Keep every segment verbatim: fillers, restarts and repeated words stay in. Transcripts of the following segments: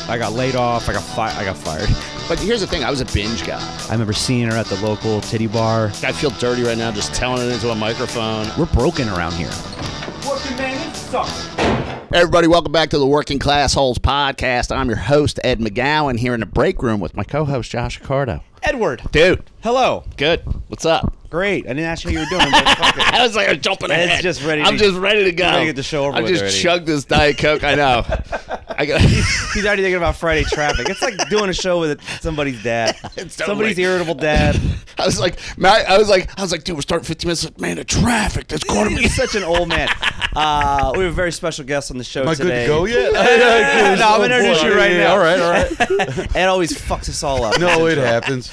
I got laid off. I got fi- I got fired. But here's the thing. I was a binge guy. I remember seeing her at the local titty bar. I feel dirty right now just telling it into a microphone. We're broken around here. Working man, you suck. Hey everybody, welcome back to the Working Class Holes podcast. I'm your host, Ed McGowan, here in the break room with my co-host, Josh Accardo. Edward. Dude. Hello. Good. What's up? Great. I didn't ask you how you were doing, but fuck it. I was like, I'm jumping Ed's ahead. just ready I'm to- just ready to go. ready to get the show over I with just already. chugged this Diet Coke. I know. I got. He's already thinking about Friday traffic. It's like doing a show with somebody's dad. It's totally- Somebody's irritable dad. I was like, man, I was like, I was like, dude, we're starting fifteen minutes. Man, the traffic. That's going to be. He's such an old man. Uh, we have a very special guest on the show Am I today. good to go yet? No, I'm Oh, gonna introduce boy. you right Yeah, now. All right, all right. Ed always fucks us all up. No, it happens.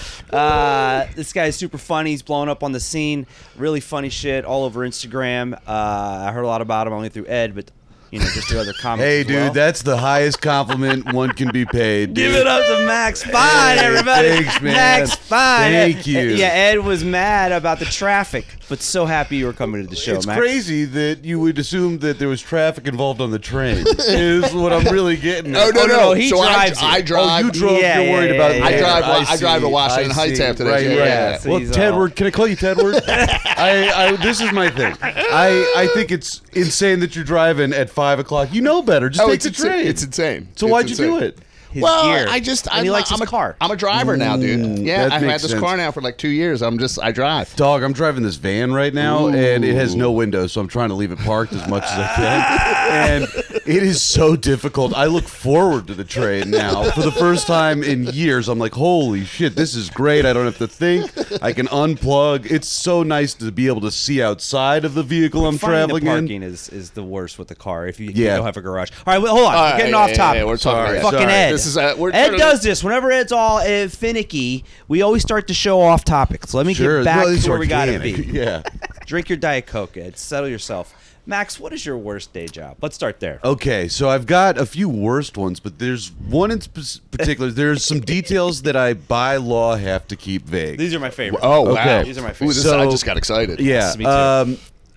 Uh, this guy is super funny. He's blowing up on the scene. Really funny shit all over Instagram. Uh, I heard a lot about him only through Ed, but you know, just through other comments. Hey, as dude, well. that's the highest compliment one can be paid. Give dude. it up to Max Fine, Hey, everybody. thanks, man. Max Fine. Thank you. Yeah, Ed was mad about the traffic, but so happy you were coming to the show, It's Max. crazy that you would assume that there was traffic involved on the train. Is what I'm really getting at. Oh, no, Oh, no, no. he so drives I, it. I drive. Oh, you drove. Yeah, you're worried yeah, about. yeah, I yeah. drive. I I, drive to see, Washington I Heights see. after this. Right, yeah, right. yeah, yeah. So Well, he's Tedward, can I call you Tedward? I, I, this is my thing. I, I think it's insane that you're driving at five o'clock. You know better. Just Oh, take it's the insane. train. It's insane. So It's why'd you insane. do it? His well, gear. I just and I'm, he likes I'm his a, car. I'm a driver now, dude. Mm, Yeah, that I've had makes this sense. car now for like two years. I'm just I drive. Dog, I'm driving this van right now, and it has no windows, so I'm trying to leave it parked as much as I can. And it is so difficult. I look forward to the train now. For the first time in years, I'm like, holy shit, this is great. I don't have to think. I can unplug. It's so nice to be able to see outside of the vehicle I'm Finding traveling the in. parking is, is the worst with the car if you, you Yeah. don't have a garage. All right, well, hold on. All We're right, getting yeah, off yeah, topic. yeah, we're talking- Sorry. yeah, Fucking sorry. Ed. This is, uh, we're Ed trying to- does this. Whenever Ed's all uh, finicky, we always start the show off topic. So let me Sure. get back Well, it's to where we got to organic. be. Yeah. Drink your Diet Coke, Ed. Settle yourself. Max, what is your worst day job? Let's start there. Okay, so I've got a few worst ones, but there's one in sp- particular. There's some details that I, by law, have to keep vague. These are my favorite. Oh wow. Okay. These are my Ooh, favorite. this, So- I just got excited. Yeah. me too. Um,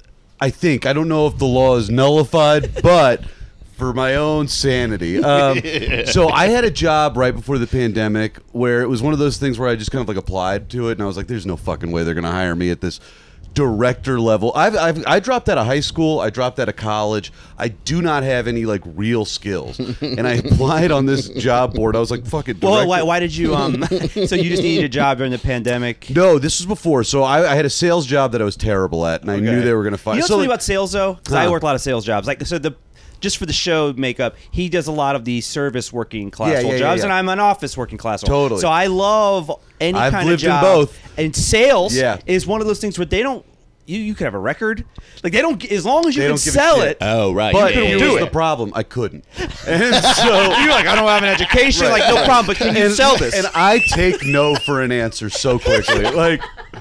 I think. I don't know if the law is nullified, but for my own sanity. Um, so I had a job right before the pandemic where it was one of those things where I just kind of like applied to it, and I was like, there's no fucking way they're going to hire me at this director level. I've, I've I dropped out of high school. I dropped out of college. I do not have any like real skills, and I applied on this job board. I was like, "Fuck it." Well, director- why, why did you? Um, so you just needed a job during the pandemic? No, this was before. So I, I had a sales job that I was terrible at, and I knew they were going to fire. You know what's so funny like- about sales though? Because I Huh. worked a lot of sales jobs. Like so the. Just for the show makeup, he does a lot of the service working class Yeah, role yeah, yeah, jobs, yeah. and I'm an office working class role. Totally. So I love any I've kind lived in of job. both. And sales Yeah. is one of those things where they don't. You, you could have a record, like they don't. As long as you They can don't give a sell shit. it. Oh right. But You here's can do the it. problem: I couldn't. And so You're like, I don't have an education. Right. Like, no problem, but can you and, sell this? And I take no for an answer so quickly, like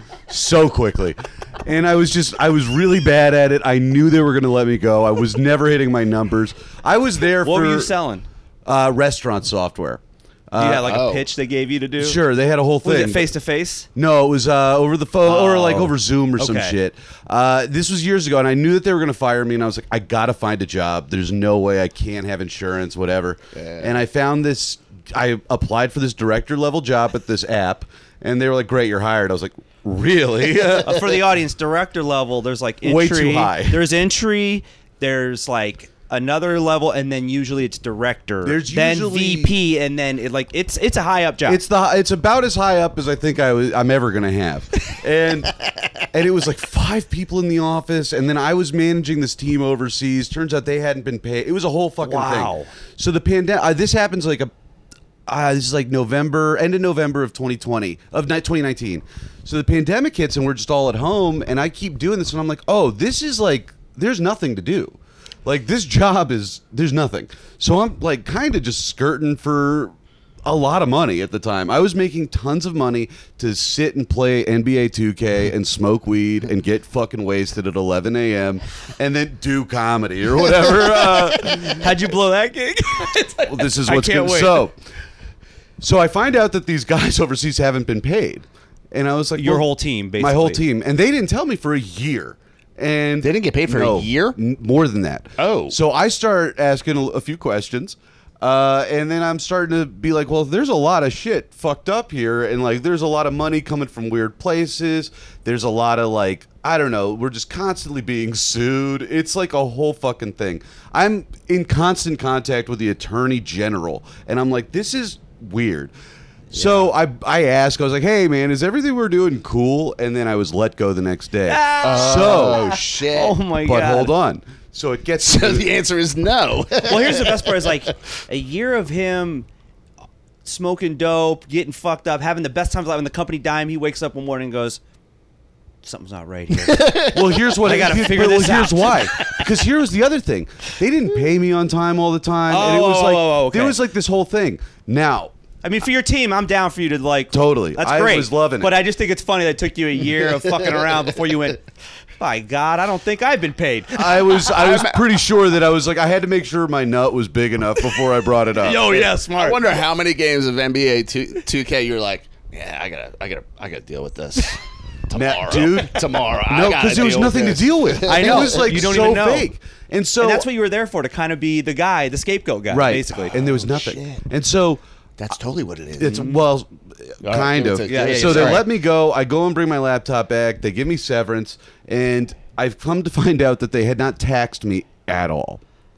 so quickly. And I was just, I was really bad at it. I knew they were going to let me go. I was never hitting my numbers. I was there what for were you selling? Uh, restaurant software. You had like oh. a pitch they gave you to do. Sure, they had a whole Was thing. it face to face? No, it was uh, over the phone or like Oh. over Zoom or some Okay. shit. Uh, this was years ago, and I knew that they were going to fire me, and I was like, I got to find a job. There's no way I can't have insurance, whatever. And I found this, I applied for this director level job at this app, and they were like, great, you're hired. I was like, really? Uh, for the audience, director level, there's like entry. Way too high. There's entry. There's like another level, and then usually it's director. There's then usually- V P, and then it like it's it's a high up job. It's the it's about as high up as I think I was I'm ever gonna have, and and it was like five people in the office, and then I was managing this team overseas. Turns out they hadn't been paid. It was a whole fucking Wow. thing. So the pandemic. Uh, this happens like a. Uh, this is like November, end of November of twenty twenty, of ni- twenty nineteen. So the pandemic hits, and we're just all at home, and I keep doing this, and I'm like, oh, this is like, there's nothing to do. Like, this job is, there's nothing. So I'm like kind of just skirting for a lot of money at the time. I was making tons of money to sit and play N B A two K and smoke weed and get fucking wasted at eleven a.m. and then do comedy or whatever. Uh, How'd you blow that gig? well, this is I what's can't good. wait. So, so I find out that these guys overseas haven't been paid, and I was like, Your well, whole team, basically. my whole team, and they didn't tell me for a year. And They didn't get paid for a no, year? n- more than that. Oh. so I start asking a, a few questions. Uh, and then I'm starting to be like, well, there's a lot of shit fucked up here. And like, there's a lot of money coming from weird places. There's a lot of like, I don't know. We're just constantly being sued. It's like a whole fucking thing. I'm in constant contact with the attorney general. And I'm like, this is weird. Yeah. So I I asked, I was like, hey, man, is everything we're doing cool? And then I was let go the next day. Ah! Oh, So, shit. Oh my but god. hold on. So it gets So the answer is no. Well, here's the best part: is like a year of him smoking dope, getting fucked up, having the best times of life. When the company dime, he wakes up one morning and goes, "Something's not right here." Well, here's what I gotta here- figure well, this here's out. why. Because here's the other thing: they didn't pay me on time all the time, and it Oh, was oh, like oh, oh, okay. there was like this whole thing. Now, I mean, for your team, I'm down for you to like. Totally. That's I great. was loving it. But I just think it's funny that it took you a year of fucking around before you went. By God, I don't think I've been paid. I was I was pretty sure that I was like I had to make sure my nut was big enough before I brought it up. Yo, yeah, smart. I wonder how many games of N B A two K you're like, yeah, I gotta, I gotta, I gotta deal with this tomorrow, dude. Tomorrow, I No, gotta because there was deal with nothing to this. deal with. I know. It was like You don't so even know. fake. And so And that's what you were there for, to kind of be the guy, the scapegoat guy, right. basically. And there was nothing. shit. And so That's totally what it is. it's well, kind give of. it to- Yeah, yeah, so yeah, they sorry. let me go. I go and bring my laptop back. They give me severance, and I've come to find out that they had not taxed me at all.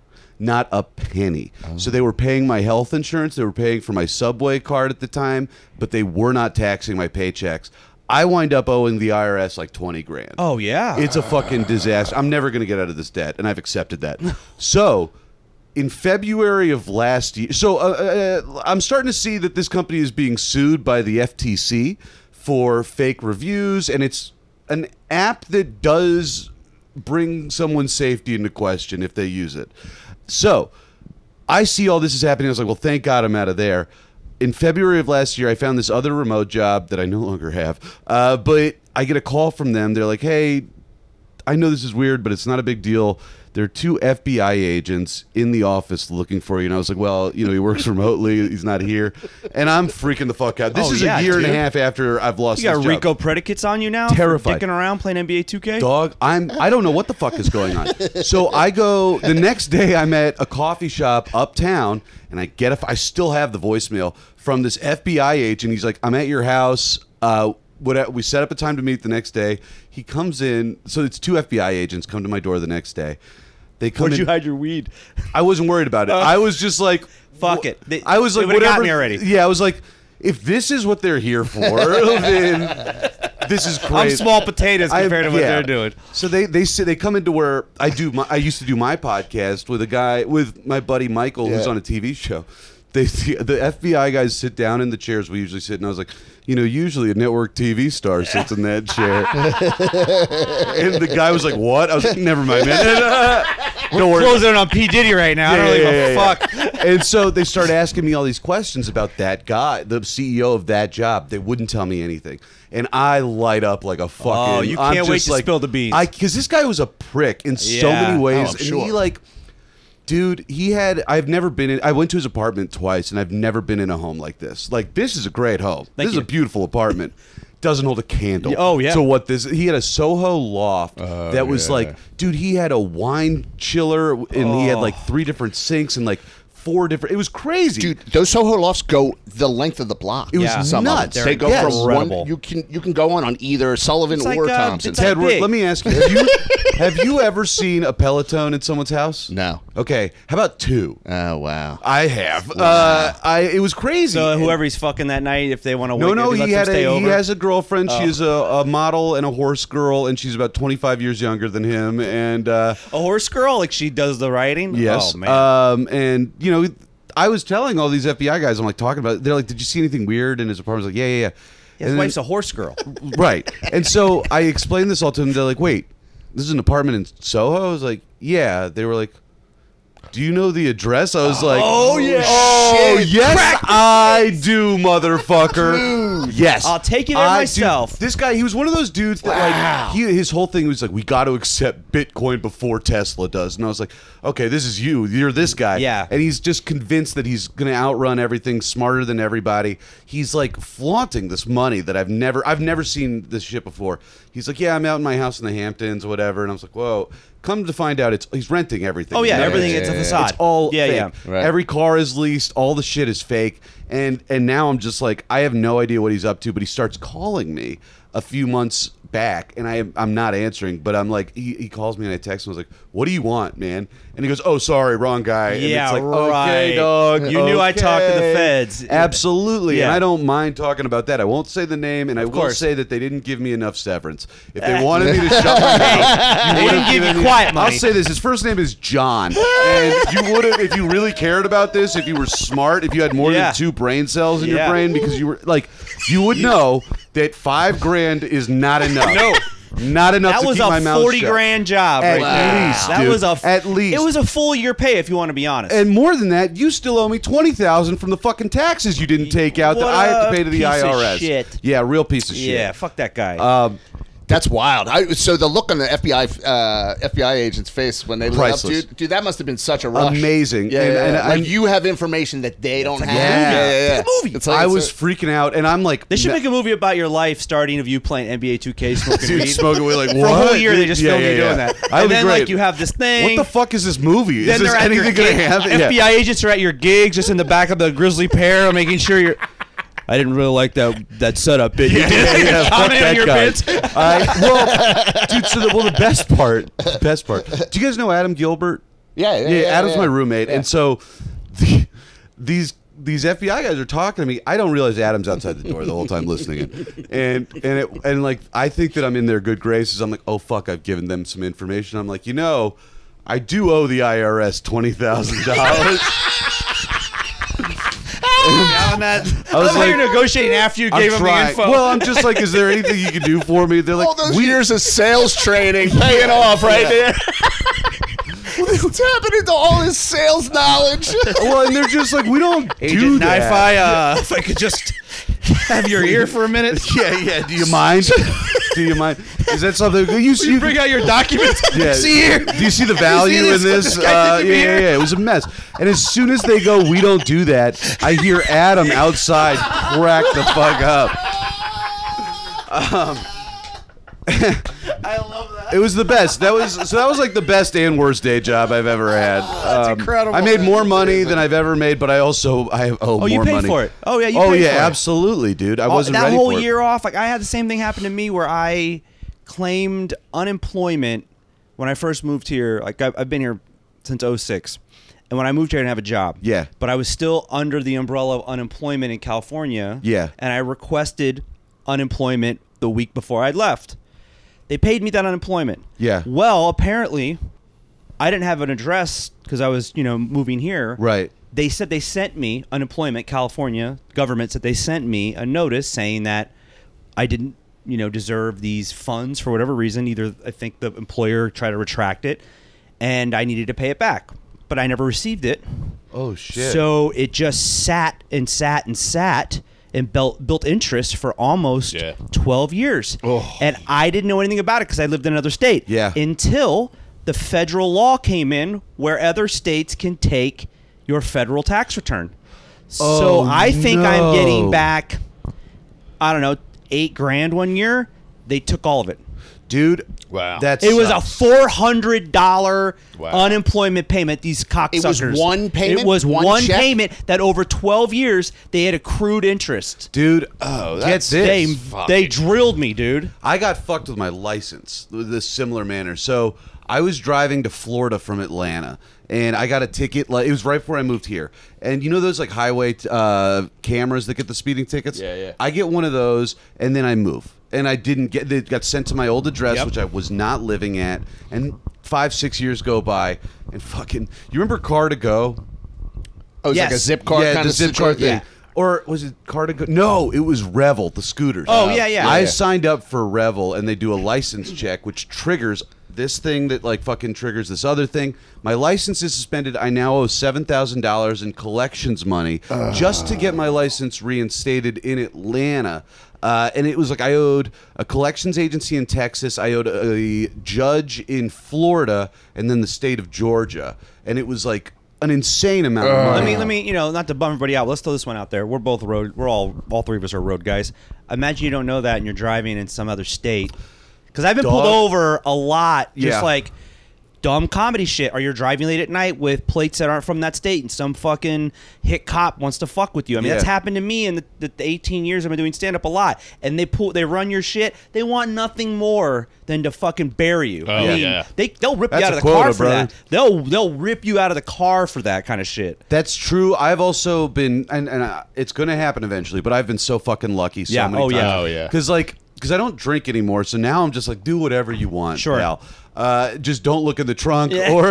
Not a penny. So they were paying my health insurance. They were paying for my Subway card at the time, but they were not taxing my paychecks. I wind up owing the I R S like twenty grand. Oh, yeah. It's a fucking disaster. I'm never going to get out of this debt, and I've accepted that. So, in February of last year, so uh, uh, I'm starting to see that this company is being sued by the F T C for fake reviews, and it's an app that does bring someone's safety into question if they use it. So, I see all this is happening. I was like, well, thank God I'm out of there. In February of last year, I found this other remote job that I no longer have. Uh, but I get a call from them. They're like, hey, I know this is weird, but it's not a big deal. There are two F B I agents in the office looking for you. And I was like, well, you know, he works remotely. He's not here. And I'm freaking the fuck out. This Oh, is yeah, a year dude. and a half after I've lost You got this job. Rico predicates on you now? for Terrified. Dicking around playing N B A two K? Dog, I'm I don't know what the fuck is going on. So I go the next day. I'm at a coffee shop uptown, and I get a I still have the voicemail from this F B I agent. He's like, I'm at your house. Uh, what we set up a time to meet the next day. He comes in. So it's two F B I agents come to my door the next day. They come Where'd in. you hide your weed? I wasn't worried about it. I was just like, Fuck wh- it. They- I was they like, would've got whatever. me already. Yeah, I was like, if this is what they're here for, then this is I'm crazy. small potatoes I- compared to what yeah. they're doing. So they they sit, they come into where I do. My, I used to do my podcast with a guy with my buddy Michael, who's Yeah. on a T V show. They the F B I guys sit down in the chairs we usually sit, and I was like, you know, usually a network T V star sits in that chair. And the guy was like, "What?" I was like, "Never mind, man." Don't worry. Closing it on P. Diddy right now. I don't really give a yeah, fuck. yeah. And so they started asking me all these questions about that guy, the C E O of that job. They wouldn't tell me anything, and I light up like a fucking. Oh, you I'm can't wait just to spill spill the beans. I because this guy was a prick in so Yeah. many ways, Oh, I'm and sure. he like. Dude, he had. I've never been in. I went to his apartment twice, and I've never been in a home like this. Like, this is a great home. Thank this you. is a beautiful apartment. Doesn't hold a candle. Oh, yeah. So what this? He had a Soho loft that was yeah. like, dude. He had a wine chiller, and he had Oh. like three different sinks and like four different. It was crazy. Dude, those Soho lofts go the length of the block. It was Yeah. Some of nuts. them. They go Yes. from Incredible. one. You can you can go on on either Sullivan It's like, or uh, Thompson. it's like- Ted, big. let me ask you: Have you have you ever seen a Peloton in someone's house? No. Okay, how about two? Oh wow. I have. Uh, I it was crazy. So whoever he's fucking that night, if they want to No, wait, no, if he lets had them stay a, over. he has a girlfriend. Oh. She's a, a model and a horse girl, and she's about twenty-five years younger than him. And uh, a horse girl, like she does the writing. yes, Oh man. um, and you know, I was telling all these F B I guys, I'm like talking about. They're like, "Did you see anything weird in his apartment?" I was like, "Yeah, yeah, yeah." His And then- wife's a horse girl. right. And so I explained this all to them. They're like, "Wait, this is an apartment in Soho?" I was like, "Yeah." They were like, "Do you know the address?" I was like, Oh, yeah. Oh Shit. yes, I do, motherfucker. Yes, I'll take you there I do. myself. This guy, he was one of those dudes that Wow. like he, his whole thing was like, we got to accept Bitcoin before Tesla does. And I was like, okay, this is you. You're this guy. Yeah. And he's just convinced that he's going to outrun everything, smarter than everybody. He's like flaunting this money that I've never, I've never seen this shit before. He's like, yeah, I'm out in my house in the Hamptons or whatever. And I was like, whoa. Come to find out, it's he's renting everything. Oh yeah, Yeah, everything yeah, it's a yeah, yeah. facade. It's all yeah, fake. yeah. Right. Every car is leased. All the shit is fake. And and now I'm just like, I have no idea what he's up to. But he starts calling me a few months back, and I I'm not answering. But I'm like, he, he calls me and I text him. I was like, "What do you want, man?" And he goes, "Oh, sorry, wrong guy." And Yeah, it's like, right. okay, dog. You knew I talked to the okay." feds. Absolutely, Yeah. and I don't mind talking about that. I won't say the name, and I will course. say that they didn't give me enough severance. If they wanted me to shut my mouth, They you didn't would've give you given me- quiet money. I'll say this: his first name is John, and you would have, if you really cared about this, if you were smart, if you had more Yeah. than two brain cells in your Yeah. brain, because you were like, you would know that five grand is not enough. No. Not enough That to was keep my a mouth forty shut. grand job At right there. least, that dude. was a At least. It was a full year pay if you want to be honest. And more than that, you still owe me twenty thousand from the fucking taxes you didn't take out that What I have to a pay to the piece of I R S. shit. Yeah, real piece of shit. yeah, fuck that guy. Um, That's wild. I, so the look on the F B I uh, F B I agent's face when they lit up, Priceless. dude, dude, that must have been such a rush. Amazing. Yeah, And- yeah, and yeah. I'm- like you have information that they don't have. movie. Yeah, yeah, yeah. It's a movie. It's like- I it's was a- freaking out, and I'm like, they should "No." make a movie about your life starting of you playing N B A two K smoking Dude, weed. smoking weed, like, For a what? whole year they just Yeah, filmed yeah, you doing yeah. that. That'd And be then great. like you have this thing. What the fuck is this movie? Is Then this they're at your anything going to gig- happen? F B I Yeah. agents are at your gigs, just in the back of the grizzly pear, making sure you're. I didn't really like that that setup bit. You Yeah, did. yeah, yeah, fuck Comment on that your guy. bits. I, well, dude, so the, well, the best part, the best part. Do you guys know Adam Gilbert? Yeah, yeah, Yeah, yeah, Adam's yeah. my roommate, Yeah. and so the, these these F B I guys are talking to me. I don't realize Adam's outside the door the whole time listening, and and it, and like I think that I'm in their good graces. I'm like, oh fuck, I've given them some information. I'm like, you know, I do owe the I R S twenty thousand dollars. On that, I was was like, you're like- negotiating after you gave I'm him the trying. info. Well, I'm just like, is there anything you can do for me? They're like, All those we, years of sales training paying off right there. What's happening to all his sales knowledge? well, and they're just like, we don't do Agent that. Knife-Eye, uh, if I could just have your ear for a minute. Yeah, yeah. Do you mind? do you mind? Is that something you see? You bring out your documents. Yeah. See here. Do you see the value this? in What this? this guy Uh, did yeah, to me yeah, here? yeah. It was a mess. And as soon as they go, we don't do that. I hear Adam outside crack the fuck up. Um, I love that. it was the best. That was so. That was like the best and worst day job I've ever had. That's Um, incredible. I made more That's money amazing. than I've ever made, but I also I owe Oh, more you paid money for it. Oh yeah, you oh paid yeah, for it. absolutely, dude. I Oh, wasn't that ready whole for it. year off. Like I had the same thing happen to me where I claimed unemployment when I first moved here. Like I've, I've been here since oh six, and when I moved here, I didn't have a job. Yeah. but I was still under the umbrella of unemployment in California. Yeah. and I requested unemployment the week before I left. They paid me that unemployment. Yeah. Well, apparently, I didn't have an address because I was, you know, moving here. Right. They said they sent me unemployment. California government said they sent me a notice saying that I didn't, you know, deserve these funds for whatever reason. Either I think the employer tried to retract it, and I needed to pay it back, but I never received it. Oh shit. So it just sat and sat and sat and built built interest for almost Yeah. twelve years. And I didn't know anything about it because I lived in another state. Yeah. Until the federal law came in where other states can take your federal tax return. So Oh, I think I'm no. getting back, I don't know, eight grand one year. They took all of it. Dude. Wow. That's It was a four hundred dollar Wow. unemployment payment. These cocksuckers. It was one payment? It was One one, check? payment that over twelve years they had accrued interest. dude. Oh, get that's- this. They fucking- they drilled me, dude. I got fucked with my license with this similar manner. So I was driving to Florida from Atlanta, and I got a ticket. Like it was right before I moved here. And you know those like highway uh, cameras that get the speeding tickets? Yeah, yeah. I get one of those, and then I move. And I didn't get. They got sent to my old address, Yep. which I was not living at. And five, six years go by, and fucking. You remember Car to Go? Oh, it's like a Yes. zip card yeah, kind the of zip card thing. Yeah. Or was it Car to Go? No, it was Revel, the scooters. Oh, yeah, yeah. I Yeah. signed up for Revel, and they do a license check, which triggers this thing that like fucking triggers this other thing. My license is suspended. I now owe seven thousand dollars in collections money just to get my license reinstated in Atlanta. Uh, and it was like I owed a collections agency in Texas, I owed a judge in Florida, and then the state of Georgia. And it was like an insane amount of money. Let me let me you know not to bum everybody out. Let's throw this one out there. We're both road. We're all all three of us are road guys. Imagine you don't know that and you're driving in some other state. Because I've been pulled Dog. over a lot. Just Yeah. like dumb comedy shit, or you're driving late at night with plates that aren't from that state, and some fucking hit cop wants to fuck with you. I mean, Yeah. that's happened to me in the, the, the eighteen years I've been doing stand up a lot. And they pull, they run your shit. They want nothing more than to fucking bury you. Oh, I mean, yeah. they they'll rip That's you out a of the quota, car for brother. that. They'll they'll rip you out of the car for that kind of shit. That's true. I've also been, and, and uh, it's going to happen eventually, but I've been so fucking lucky so Yeah. many Oh, times. yeah. Oh, yeah. Because, like, because I don't drink anymore, so now I'm just like, do whatever you want, Sure. pal. Uh, just don't look in the trunk Yeah. or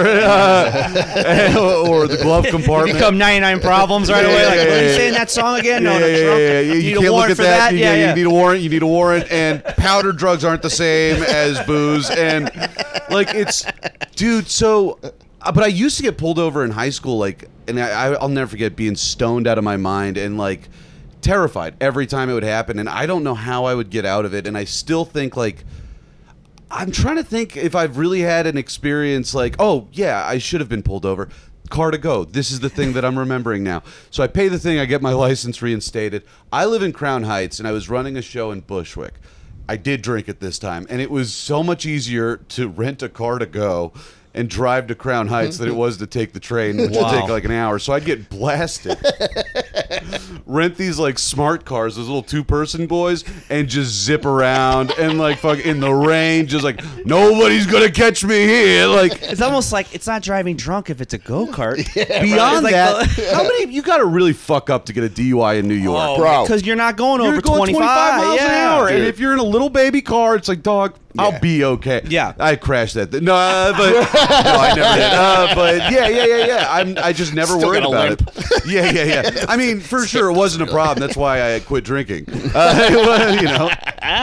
uh, or the glove You compartment. become ninety-nine problems right away. Like, what are you saying that song again? No, yeah, the yeah, trunk. yeah, yeah. You, You you need a can't look warrant at for that. that. You, Yeah, you yeah. need a warrant. You need a warrant. And powdered drugs aren't the same as booze. And like it's, dude. So, uh, but I used to get pulled over in high school, like, and I, I'll never forget being stoned out of my mind and like terrified every time it would happen. And I don't know how I would get out of it. And I still think like. I'm trying to think if I've really had an experience like, oh, yeah, I should have been pulled over. Car to go. This is the thing that I'm remembering now. So I pay the thing. I get my license reinstated. I live in Crown Heights, and I was running a show in Bushwick. I did drink it this time, and it was so much easier to rent a car to go and drive to Crown Heights than it was to take the train, which Wow. would take like an hour. So I'd get blasted. Rent these like smart cars, those little two-person boys, and just zip around and like fuck in the rain, just like nobody's gonna catch me here. Like It's almost like it's not driving drunk if it's a go kart. beyond It's like that, the- how many you got to really fuck up to get a D U I in New York, Oh, Bro. because you're not going You're over going twenty-five, miles yeah. an hour, and dude. if you're in a little baby car, it's like dog. I'll Yeah. be okay. Yeah. I crashed that. Thing. No, uh, but no, I never did. Uh, but yeah, yeah, yeah, yeah. I'm. I just never Still worried got a about limp. it. Yeah, yeah, yeah. I mean, for sure, it wasn't a problem. That's why I quit drinking. Uh, you know.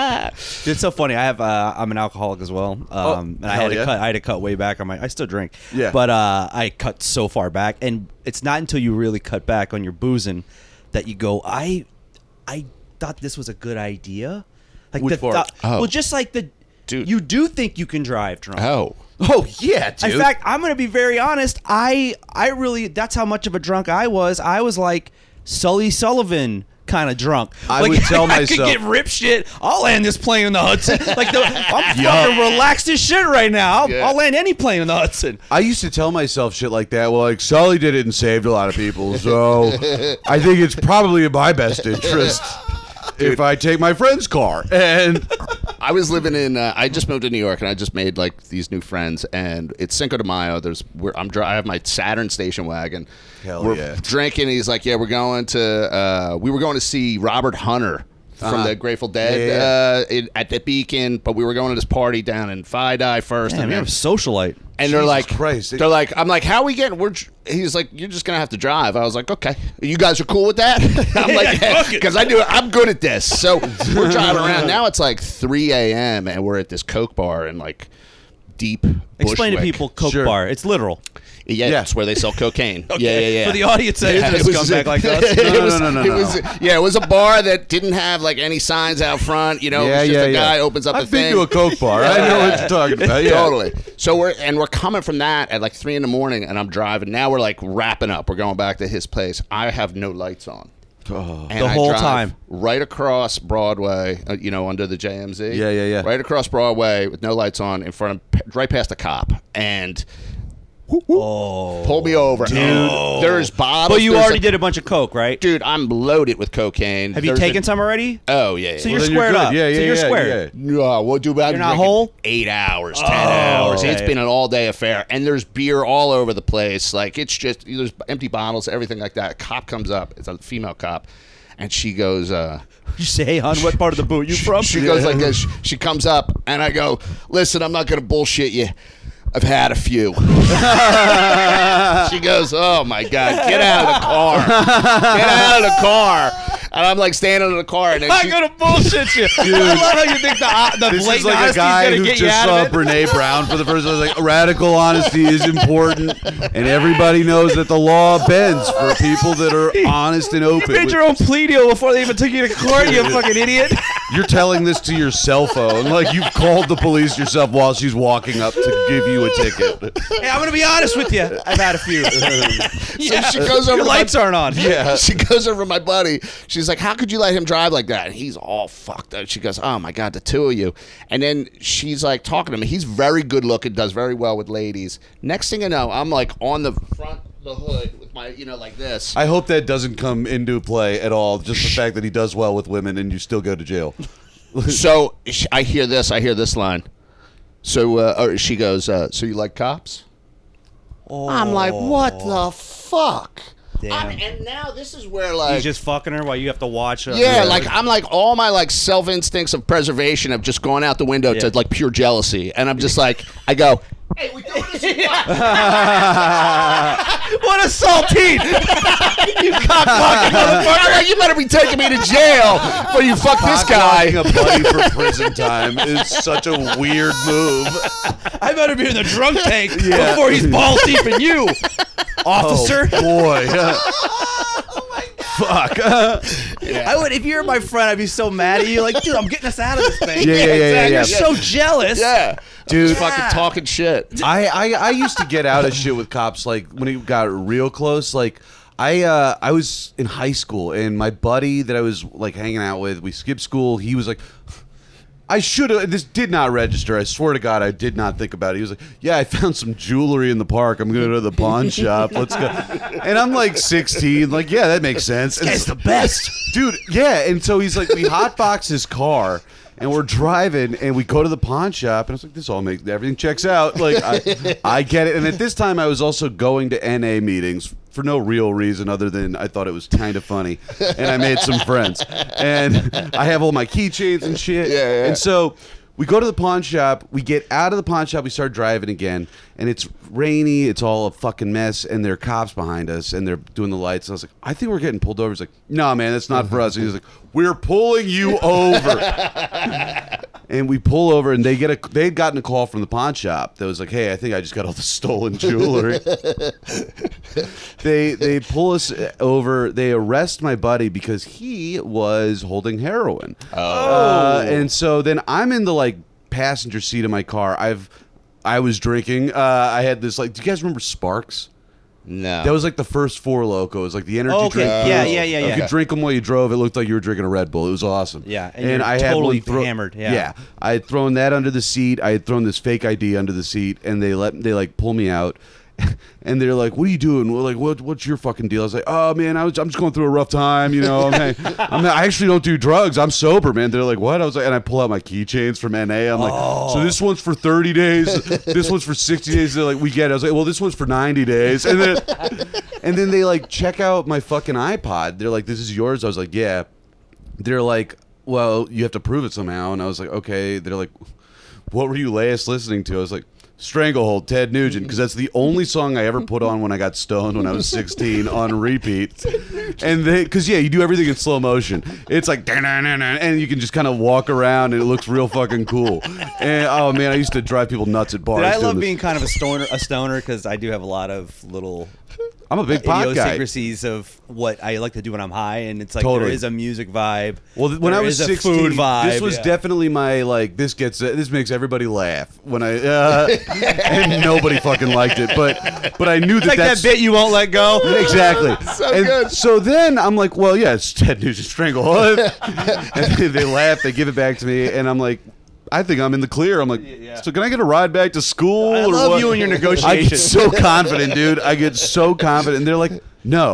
It's so funny. I have uh, I'm an alcoholic as well. Um, and I hell had to yeah. cut. I had to cut way back on my. I still drink. Yeah. But uh, I cut so far back, and it's not until you really cut back on your boozing that you go. I, I thought this was a good idea. Like Which the part? thought- Oh. well, just like the. Dude. You do think you can drive drunk. Oh. Oh yeah, dude. In fact, I'm going to be very honest. I I really that's how much of a drunk I was. I was like Sully Sullivan kind of drunk. I like, would tell I myself- could get rip shit. I'll land this plane in the Hudson. Like the, I'm fucking relaxed as shit right now. I'll, Yeah. I'll land any plane in the Hudson. I used to tell myself shit like that. Well, like Sully did it and saved a lot of people, so I think it's probably in my best interest if I take my friend's car. And I was living in. Uh, I just moved to New York, and I just made like these new friends. And it's Cinco de Mayo. There's. We're, I'm. dri- I have my Saturn station wagon. Hell we're yeah. drinking. He's like, yeah, we're going to. Uh, we were going to see Robert Hunter from Uh-huh. the Grateful Dead Yeah, yeah, Uh, in, at the Beacon, but we were going to this party down in Fidei first, Damn, and you're then a socialite. and they're Jesus like, Christ. they're like, I'm like, how are we getting? We're. He's like, you're just gonna have to drive. I was like, okay, you guys are cool with that. I'm like, fuck it. because I do, I'm good at this. So we're driving around. Now it's like three a.m. and we're at this Coke bar in like deep. Explain to Bushwick. people Coke Sure. bar. It's literal. Yeah, Yeah. that's where they sell cocaine. Yeah, yeah, yeah. For the audience that Yeah, isn't a it was- scumbag like us. it no, was, no, no, it no. was, yeah, it was a bar that didn't have like any signs out front. You know, yeah, it was just yeah, a guy yeah. opens up I've a been thing. to a Coke bar. I know what you're talking about. Yeah. Totally. So we're and we're coming from that at like three in the morning, and I'm driving. Now we're like wrapping up. We're going back to his place. I have no lights on. Oh. And The I whole drive time. right across Broadway, uh, you know, under the J M Z. Yeah, yeah, yeah. Right across Broadway with no lights on, in front of, right past a cop, and Oh. pulled me over. Dude. And there's bottles. But you there's already a- did a bunch of Coke, right? Dude, I'm loaded with cocaine. Have you There's taken a- some already? Oh yeah. yeah. So yeah. you're then squared good. up. Yeah, yeah, so you're yeah, squared. yeah. No, we'll do about You're not drinking whole? eight hours, ten Oh, hours. okay. It's been an all day affair, and there's beer all over the place. Like it's just there's empty bottles, everything like that. A cop comes up. It's a female cop, and she goes. uh You say, hey, hon, what part of the boot you from? She goes like this. She comes up, and I go, "Listen, I'm not gonna bullshit you. I've had a few." She goes, "Oh my god, get out of the car! Get out of the car!" And I'm like standing in the car, and then I'm she, not gonna bullshit you. I love how you think the, uh, the This is blatant like a honesty's guy gonna who get you just out saw of it. Brene Brown for the first time. Like, radical honesty is important, and everybody knows that the law bends for people that are honest and open. You made your own plea deal before they even took you to court, you fucking idiot. You're telling this to your cell phone, like you've called the police yourself while she's walking up to give you a ticket. Hey, I'm gonna be honest with you. I've had a few. So she goes over. Your to lights my, aren't on. Yeah. She goes over to my buddy. She's like, "How could you let him drive like that?" And he's all fucked up. She goes, "Oh my god, the two of you." And then she's like talking to me. He's very good looking, does very well with ladies. Next thing I know, I'm like on the front of the hood with my, you know, like this. I hope that doesn't come into play at all. Just the fact that he does well with women and you still go to jail. So sh- I hear this. I hear this line. So uh, or she goes, uh, "So you like cops?" Oh. I'm like, "What the fuck?" Damn. I'm, and now this is where like He's just fucking her while you have to watch. Uh, yeah, like I'm like all my like self instincts of preservation have just gone out the window Yeah. to like pure jealousy, and I'm just like I go, "Hey, we doing this?" or what?" What a saltine! You cockblocking I'm motherfucker! like, "You better be taking me to jail when you fuck this guy." Cock-blocking a buddy for prison time is such a weird move. I better be in the drunk tank Yeah. before he's balls deep in you, officer. Oh, boy. Fuck. I would, if you're my friend, I'd be so mad at you. Like, dude, I'm getting us out of this thing. Yeah, yeah, yeah, yeah, You're yeah. so jealous. Yeah, Dude. just fucking talking shit. I, I I used to get out of shit with cops like when it got real close. Like I uh, I was in high school and my buddy that I was like hanging out with, we skipped school. He was like, I should have. This did not register. I swear to God, I did not think about it. He was like, "Yeah, I found some jewelry in the park. I'm gonna go to the pawn shop. Let's go." And I'm like sixteen. Like, yeah, that makes sense. And Guy's the best. dude. Yeah, and so he's like, we hotbox his car, and we're driving, and we go to the pawn shop, and I was like, this all makes everything checks out. Like, I, I get it. And at this time, I was also going to N A meetings for no real reason other than I thought it was kind of funny, and I made some friends, and I have all my keychains and shit. Yeah, yeah. And so we go to the pawn shop. We get out of the pawn shop. We start driving again, and it's rainy. It's all a fucking mess, and there are cops behind us, and they're doing the lights. And I was like, I think we're getting pulled over. He's like, no, man, that's not for us. And he's like, we're pulling you over. And we pull over, and they get a. They had gotten a call from the pawn shop that was like, "Hey, I think I just got all the stolen jewelry." they they pull us over. They arrest my buddy because he was holding heroin. Oh, uh, and so then I'm in the like passenger seat of my car. I've I was drinking. Uh, I had this like. Do you guys remember Sparks? No, That was like the first Four Locos, like the energy Okay, drink. yeah, boost. yeah, yeah, You yeah. could drink them while you drove. It looked like you were drinking a Red Bull. It was awesome. Yeah, and you're I had totally one thro- hammered, yeah. yeah, I had thrown that under the seat. I had thrown this fake I D under the seat, and they let they like pull me out. And they're like, "What are you doing?" We're like, "What? What's your fucking deal?" I was like, "Oh man, I was, I'm just going through a rough time, you know. I'm, I'm I actually don't do drugs. I'm sober, man." They're like, "What?" I was like, and I pull out my keychains from N A. I'm like, "So this one's for thirty days. This one's for sixty days." They're like, "We get it." I was like, "Well, this one's for ninety days." And then, and then they like check out my fucking iPod. They're like, "This is yours." I was like, "Yeah." They're like, "Well, you have to prove it somehow." And I was like, "Okay." They're like, "What were you last listening to?" I was like, Stranglehold, Ted Nugent, because that's the only song I ever put on when I got stoned when I was sixteen on repeat. And they, because yeah, you do everything in slow motion. It's like, and you can just kind of walk around and it looks real fucking cool. And oh man, I used to drive people nuts at bars. Did I doing love this. being kind of a stoner, a stoner, because I do have a lot of little I'm a big pot guy. idiosyncrasies of what I like to do when I'm high, and it's like Totally. there is a music vibe. Well, th- when there I was is a sixteen, food vibe. this was yeah. definitely my like. This gets this makes everybody laugh when I uh, and nobody fucking liked it, but but I knew It's that like that's that bit you won't let go. exactly. So and good. So then I'm like, well, yeah, it's Ted Nugent Stranglehold. And they, they laugh, they give it back to me, and I'm like, I think I'm in the clear. I'm like, Yeah. so can I get a ride back to school? I or love what? you and your I get negotiations. so confident, dude. I get so confident, and they're like, no.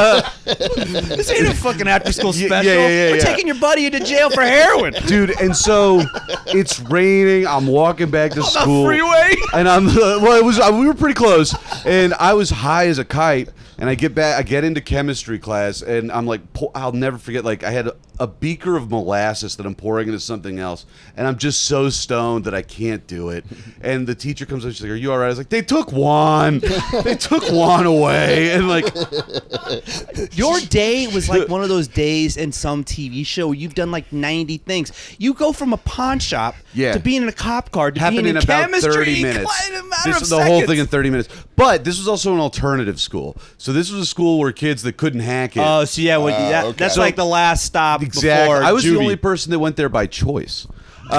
This ain't a fucking after school Yeah, special. yeah, yeah, We're yeah. taking your buddy into jail for heroin. Dude, and so it's raining. I'm walking back to On the school. freeway? And I'm well. It was uh, we were pretty close, and I was high as a kite. And I get back, I get into chemistry class, and I'm like, pour, I'll never forget. Like I had a, a beaker of molasses that I'm pouring into something else, and I'm just so stoned that I can't do it. And the teacher comes up, she's like, "Are you all right?" I was like, "They took Juan, they took Juan away," and like, Your day was like one of those days in some T V show where you've done like ninety things. You go from a pawn shop Yeah. to being in a cop car to happened being in in about chemistry thirty minutes. in a matter This of is the whole seconds. thing in thirty minutes. But this was also an alternative school, So this was a school where kids that couldn't hack it. Oh, so yeah, well, that, okay. that's So- like the last stop exactly. before I was juvie. the only person that went there by choice.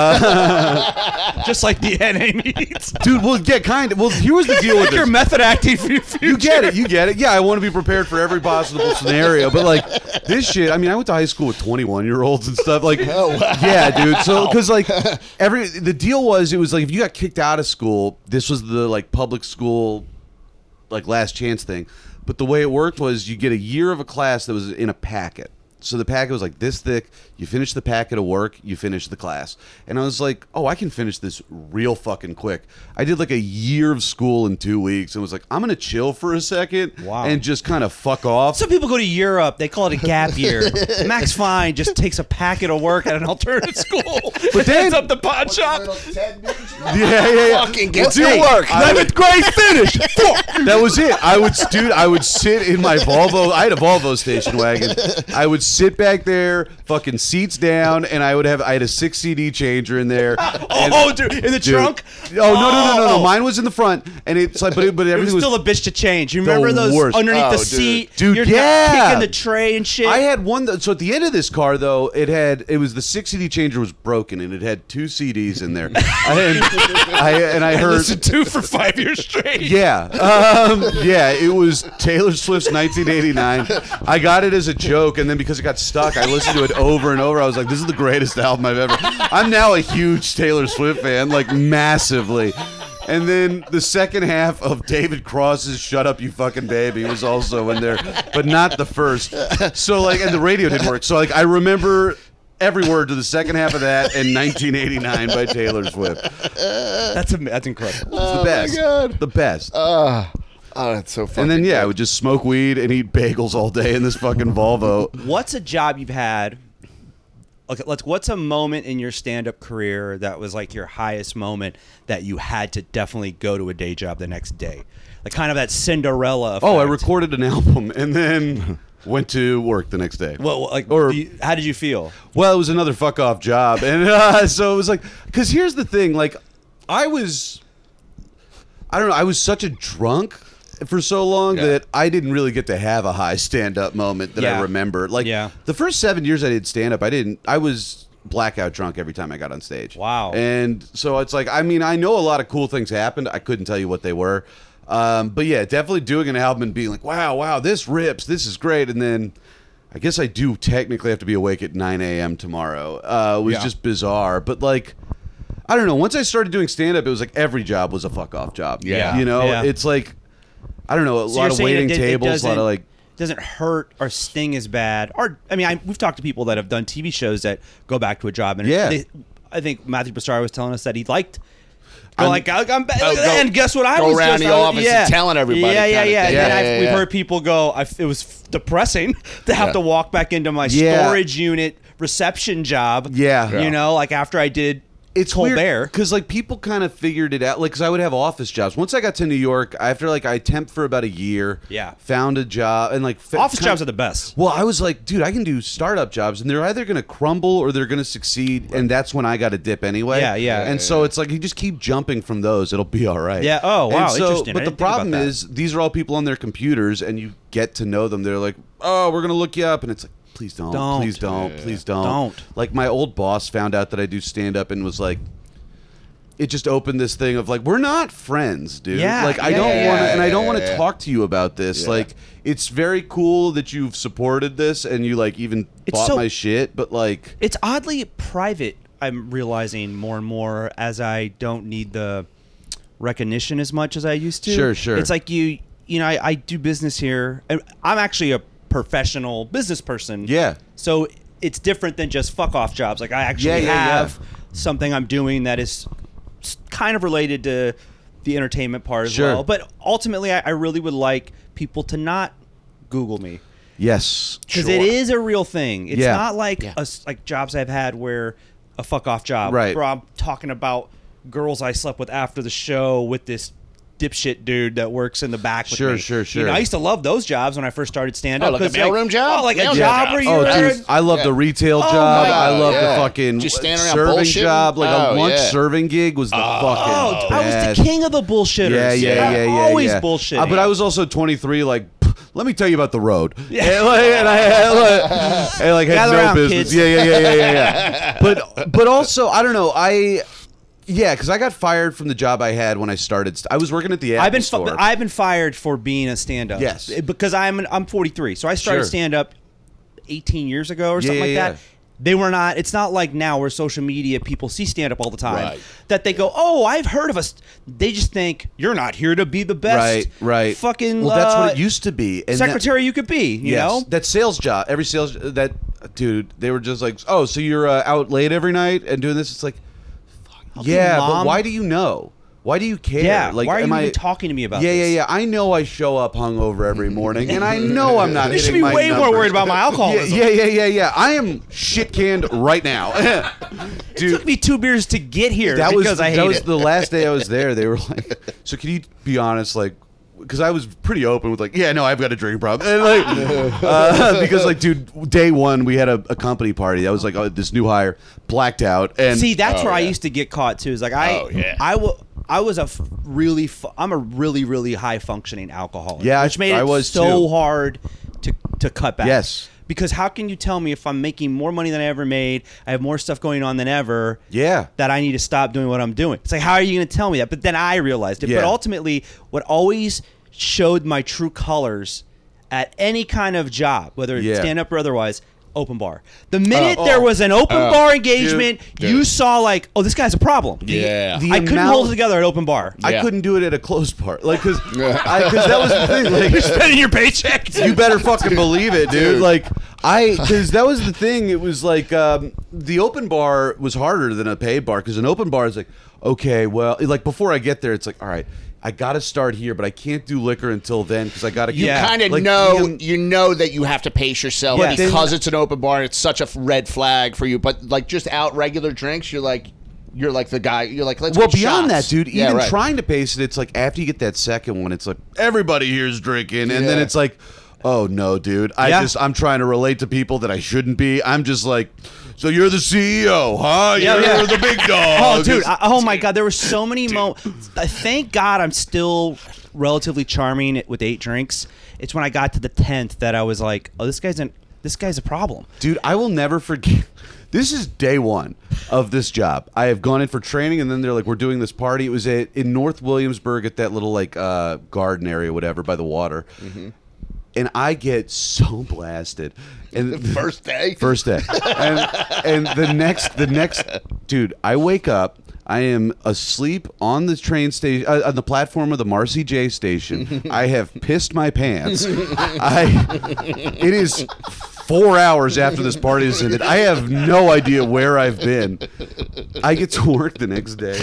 Just like the N A meets. Dude, well, yeah, kind of. Well, here was the deal with Like your this. method acting for your future. You get it. You get it. Yeah, I want to be prepared for every possible scenario. But like this shit, I mean, I went to high school with twenty-one year olds and stuff. Like, yeah, dude. So because like every the deal was, it was like if you got kicked out of school, this was the like public school, like last chance thing. But the way it worked was you get a year of a class that was in a packet. So the packet was like this thick. You finish the packet of work, you finish the class. And I was like, oh, I can finish this real fucking quick. I did like a year of school in two weeks and was like, I'm going to chill for a second Wow. and just kind of fuck off. Some people go to Europe. They call it a gap year. Max Fine just takes a packet of work at an alternative school. But then- ends up the pawn shop. Yeah, yeah, yeah. Fucking get to Hey, work. I would, great finish. That was it. I would, dude. I would sit in my Volvo. I had a Volvo station wagon. I would sit back there, fucking seats down, and I would have. I had a six C D changer in there. And- Oh, dude, in the dude. trunk? Oh no, no, no, no, no. Oh. Mine was in the front, and it's like, but it, but It everything was was. still a bitch to change. You remember those worst. underneath Oh, the dude. seat? Dude, You're yeah. kicking the tray and shit. I had one. That, so at the end of this car, though, it had it was the six C D changer was broken, and it had two C Ds in there. I had, I, and I heard. listened to for five years straight. Yeah, um, yeah, it was Taylor Swift's nineteen eighty-nine. I got it as a joke, and then because it got stuck, I listened to it over and over. I was like, "This is the greatest album I've ever." I'm now a huge Taylor Swift fan, like massively. And then the second half of David Cross's "Shut Up, You Fucking Baby" was also in there, but not the first. So like, and the radio didn't work. So like, I remember every word to the second half of that and nineteen eighty-nine by Taylor Swift. That's a, that's incredible. It's the best. God. The best. Oh, that's so funny. And then yeah, I would just smoke weed and eat bagels all day in this fucking Volvo. What's a job you've had? Okay, let's. What's a moment in your stand-up career that was like your highest moment that you had to definitely go to a day job the next day, like kind of that Cinderella effect? Oh, I recorded an album and then went to work the next day. Well, like, Or- do you- how did you feel? Well, it was another fuck off job, and uh, so it was like, because here's the thing, like, I was, I don't know, I was such a drunk for so long Yeah. that I didn't really get to have a high stand up moment that Yeah. I remember. Like, Yeah. the first seven years I did stand up, I didn't, I was blackout drunk every time I got on stage. Wow. And so it's like, I mean, I know a lot of cool things happened. I couldn't tell you what they were. Um, but yeah, definitely doing an album and being like, wow, wow, this rips, this is great. And then I guess I do technically have to be awake at nine a.m. tomorrow. Uh, it was Yeah. just bizarre. But like, I don't know. Once I started doing stand up, it was like every job was a fuck off job. Yeah. You know, Yeah. it's like, I don't know, a So lot you're of saying waiting it, it tables, a lot doesn't- of like, doesn't hurt or sting as bad. Or I mean, I, we've talked to people that have done T V shows that go back to a job, and Yeah. they, I think Matthew Passaro was telling us that he liked. Go I'm- like, I'm back, Oh, go- and guess what? I go was around just, the I was- office yeah. and telling everybody Yeah, yeah, kinda yeah. thing. And then Yeah, I've, yeah, we've yeah. heard people go. I, it was depressing to have Yeah. to walk back into my Yeah. storage unit reception job. Yeah. you Yeah. know, like after I did. it's Colbert. weird because like people kind of figured it out. Like, because I would have office jobs. Once I got to New York, after like I temped for about a year, Yeah. found a job and like fa- Office kinda- jobs are the best. Well, I was like, dude, I can do startup jobs, and they're either going to crumble or they're going to succeed, and that's when I got to dip anyway. Yeah, yeah. And so it's like you just keep jumping from those; it'll be all right. Yeah, oh, wow, And so, interesting. I But the didn't think about problem that. is, these are all people on their computers, and you get to know them. They're like, oh, we're going to look you up, and it's like, please don't, Don't. please don't, please don't, Don't. Like my old boss found out that I do stand up and was like. It just opened this thing of like, we're not friends, dude. Yeah, like I yeah, don't yeah, want to, yeah, and I don't yeah, want to yeah. talk to you about this. Yeah. Like, it's very cool that you've supported this and you like even It's bought so- my shit, but like, It's oddly private. I'm realizing more and more as I don't need the recognition as much as I used to. Sure, sure. It's like you, you know, I, I do business here. and I'm actually a professional business person. Yeah. So it's different than just fuck off jobs. Like I actually Yeah, yeah, have something I'm doing that is s- kind of related to the entertainment part as Sure. well. But ultimately, I, I really would like people to not Google me. yes, Because it is a real thing. It's Yeah. not like Yeah. a s like jobs I've had where a fuck off job. Right. Where I'm talking about girls I slept with after the show with this dipshit dude that works in the back with Sure, me. sure, You sure. know, I used to love those jobs when I first started stand up. Oh, like a mailroom job? Oh, like a Mailroom job job. where Oh, you're Oh, dude, I love Yeah. the retail Oh, job. my I God, love yeah. the fucking Just standing around serving bullshitting? job. Like Oh, a lunch yeah. serving gig was the fucking Oh, I was best. the king of the bullshitters. Yeah, yeah, yeah, I'm yeah. always yeah. bullshitting. Uh, but I was also twenty-three, like let me tell you about the road. Yeah. And, like, and I, I, like, I like had Gather no around, business. kids. Yeah, yeah, yeah, yeah, yeah, yeah. But but also, I don't know. I yeah, because I got fired from the job I had when I started. I was working at the Apple I've been store. fi- I've been fired for being a stand-up. Yes. because I'm an, I'm forty-three, so I started Sure. stand-up eighteen years ago or something Yeah, like yeah, that. yeah. They were not. It's not like now where social media people see stand-up all the time. Right. That they go, oh, I've heard of us. They just think you're not here to be the best. Right, right. Fucking. Well, that's what uh, it used to be. And that- secretary you could be. You yes, know. that sales job, every sales that dude, they were just like, oh, so you're uh, out late every night and doing this. It's like, Okay, yeah, but Mom. why do you know? Why do you care? Yeah, Like, why are am you I, even talking to me about yeah, this? Yeah, yeah, I know I show up hungover every morning, and I know I'm not You should hitting be my way more numbers. worried about my alcoholism. Yeah, yeah, yeah, yeah, yeah. I am shit canned right now, It dude. took me two beers to get here That was because I hate that was it. the last day I was there. They were like, "So can you be honest, like?" Because I was pretty open with like, yeah, no, I've got a drinking problem, and like, uh, because like, dude, day one we had a, a company party. That was like oh, this new hire, blacked out, and See, that's Oh, where I yeah. used to get caught too. Is like I, Oh, yeah. I will. I was a f- really, fu- I'm a really, really high functioning alcoholic. Yeah, which made it I was so too. hard to to cut back. Yes. because how can you tell me if I'm making more money than I ever made, I have more stuff going on than ever, Yeah. that I need to stop doing what I'm doing? It's like, how are you going to tell me that? But then I realized it. Yeah. But ultimately, what always showed my true colors at any kind of job, whether it's Yeah. stand up or otherwise, open bar. The minute Oh. there was an open Oh. bar engagement, Dude. you saw like, oh, this guy's a problem. Yeah. The I couldn't amount- hold it together at open bar. I Yeah. couldn't do it at a closed part, like because because that was the thing. Like, You're spending your paycheck. you better fucking believe it, dude. Dude. Like I, because that was the thing. It was like um, the open bar was harder than a paid bar because an open bar is like, okay, well, like before I get there, it's like, all right, I got to start here, but I can't do liquor until then because I got to. You Yeah. kind of Like, know you- you know that you have to pace yourself Yeah. because it's an open bar. It's such a f- red flag for you. But like just out regular drinks, you're like you're like the guy. You're like let's. Well, get beyond shots. that, dude, Yeah, even right. trying to pace it, it's like after you get that second one, it's like everybody here's drinking, and then Yeah. it's like, oh no, dude, I Yeah. just I'm trying to relate to people that I shouldn't be. I'm just like, so you're the C E O, huh? Yeah, you're yeah. the big dog. Oh, dude! It's- I, oh my God! There were so many moments. Thank God I'm still relatively charming with eight drinks. It's when I got to the tenth that I was like, "Oh, this guy's an this guy's a problem." Dude, I will never forget. This is day one of this job. I have gone in for training, and then they're like, "We're doing this party." It was at, in North Williamsburg at that little like uh, garden area, whatever, by the water. And I get so blasted. And The first day? first day, and and the next, the next, dude, I wake up. I am asleep on the train station, uh, on the platform of the Marcy J station. I have pissed my pants. I. It is four hours after this party has ended. I have no idea where I've been. I get to work the next day.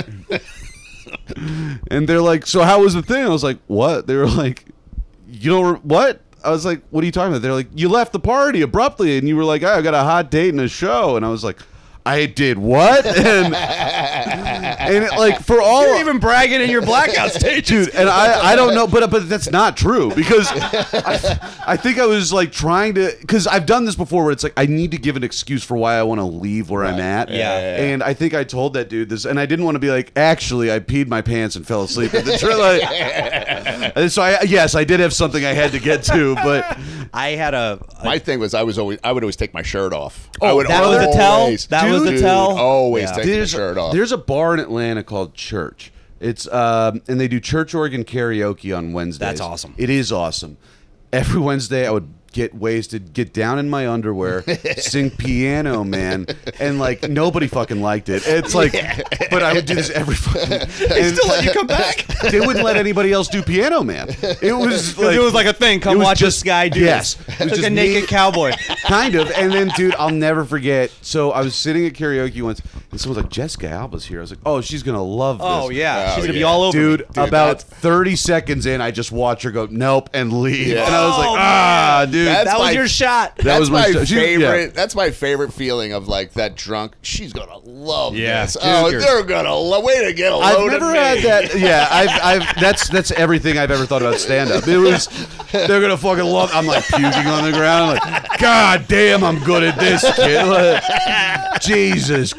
And they're like, so how was the thing? I was like, what? They were like, you don't, what? I was like, what are you talking about? They're like, you left the party abruptly and you were like, oh, I got a hot date and a show. And I was like, I did what? And, and it, like for all You're even bragging in your blackout stages. dude, and I, I don't know, but but that's not true because I, I think I was like trying to because I've done this before where it's like I need to give an excuse for why I want to leave where I'm at. Yeah. Yeah, yeah, yeah. And I think I told that dude this, and I didn't want to be like, actually, I peed my pants and fell asleep at the train. Like, and so I yes, I did have something I had to get to, but I had a, a My thing was I was always I would always take my shirt off. Oh, I would that was the tell? always- That was the Dude, tell? Always Yeah. take there's my shirt off. there's a bar in Atlanta called Church. It's um, and they do church organ karaoke on Wednesdays. That's awesome. It is awesome. Every Wednesday, I would get wasted, get down in my underwear, sing Piano Man, and like nobody fucking liked it. It's like, but I would do this every fucking. They still let you come back. They wouldn't let anybody else do Piano Man. It was like it was like a thing. Come it was watch just- this guy do yes, this. it was Like just a naked me- cowboy. kind of. And then, dude, I'll never forget. So I was sitting at karaoke once, and someone was like, Jessica Alba's here. I was like, oh, she's gonna love this. Oh yeah, Oh, she's gonna be yeah. all over Dude, me. Dude, about that's- thirty seconds in, I just watch her go, nope, and leave. Yeah. And I was like, Oh, ah, dude. That's That was my- your shot. That That's was my my sh- she- favorite. yeah. That's my favorite feeling of like that drunk. She's gonna love Yeah. this. Dude, Oh, you're- they're gonna love. Way to get a I've load never of me. had that. Yeah, I've, I've. That's that's everything I've ever thought about stand up. It was, they're gonna fucking love. I'm like puking on the ground. Like, God damn, I'm good at this, kid. Like, Jesus Christ,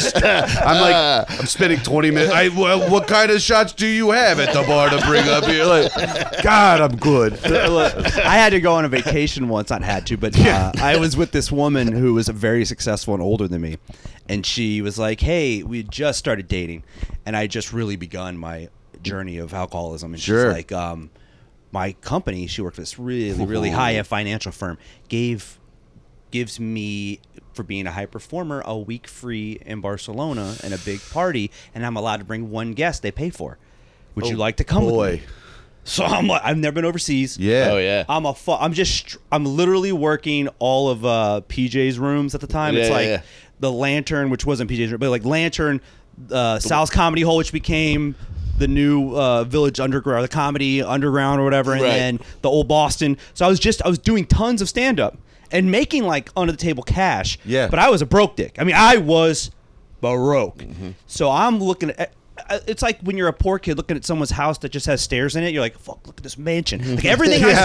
I'm like, I'm spending twenty minutes. I, well, what kind of shots do you have at the bar to bring up here? Like, God, I'm good. I had to go on a vacation once. Not had to, but uh, I was with this woman who was very successful and older than me, and she was like, "Hey, we just started dating, and I just really begun my journey of alcoholism." And Sure. she's like, um, "My company, she worked for this really, really high-end financial firm, gave gives me for being a high performer a week free in Barcelona and a big party, and I'm allowed to bring one guest they pay for. Would you like to come with Boy. me?" So I'm like, I've never been overseas. Yeah. Oh yeah. I'm a fu- I'm just I'm literally working all of uh, P J's rooms at the time. Yeah, it's like yeah. the Lantern, which wasn't P J's room, but like Lantern, uh, Sal's Comedy Hole, which became the new uh, Village Underground, the Comedy Underground or whatever, and Right. then the Old Boston. So I was just I was doing tons of stand up and making like under the table cash. Yeah. But I was a broke dick. I mean, I was baroque. Mm-hmm. So I'm looking at. It's like when you're a poor kid looking at someone's house that just has stairs in it. You're like, "Fuck! Look at this mansion." Like everything I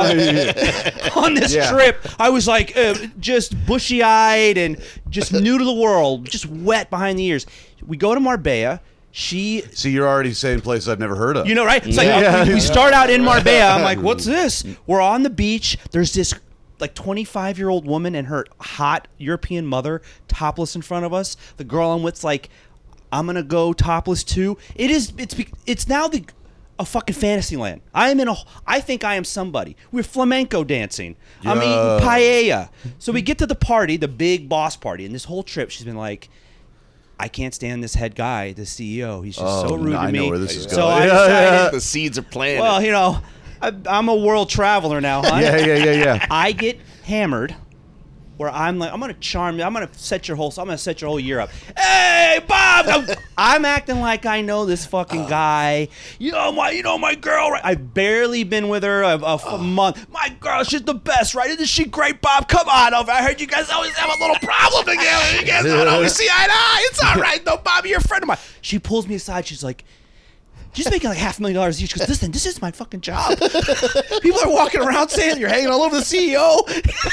saw on this Yeah. trip, I was like, uh, just bushy-eyed and just new to the world, just wet behind the ears. We go to Marbella. She, See, you're already saying places I've never heard of. you know, right? It's like Yeah. uh, we, we start out in Marbella. I'm like, "What's this?" We're on the beach. There's this like twenty-five year old woman and her hot European mother topless in front of us. The girl I'm with's like, "I'm gonna go topless too." It is. It's. be- It's now the a fucking fantasy land. I am in a. I think I am somebody. We're flamenco dancing. I'm eating Yo. paella. So we get to the party, the big boss party, and this whole trip she's been like, "I can't stand this head guy, the C E O. He's just Oh, so rude no, to I me." know where this is So going. I Yeah, decided, The seeds are planted. well, you know, I, I'm a world traveler now, hon. Yeah, yeah, yeah, yeah. I get hammered, where I'm like, I'm gonna charm you. I'm gonna set your whole. I'm gonna set your whole year up. Hey, Bob! I'm, I'm acting like I know this fucking guy. You know my, you know my girl. Right? I've barely been with her a, a f- month. My girl, she's the best, right? Isn't she great, Bob? Come on over. I heard you guys always have a little problem together. You guys don't always see eye to eye. It's all right, though, Bob. You're a friend of mine. She pulls me aside. She's like, "Just making like half a million dollars each." Because listen, this is my fucking job. People are walking around saying you're hanging all over the C E O.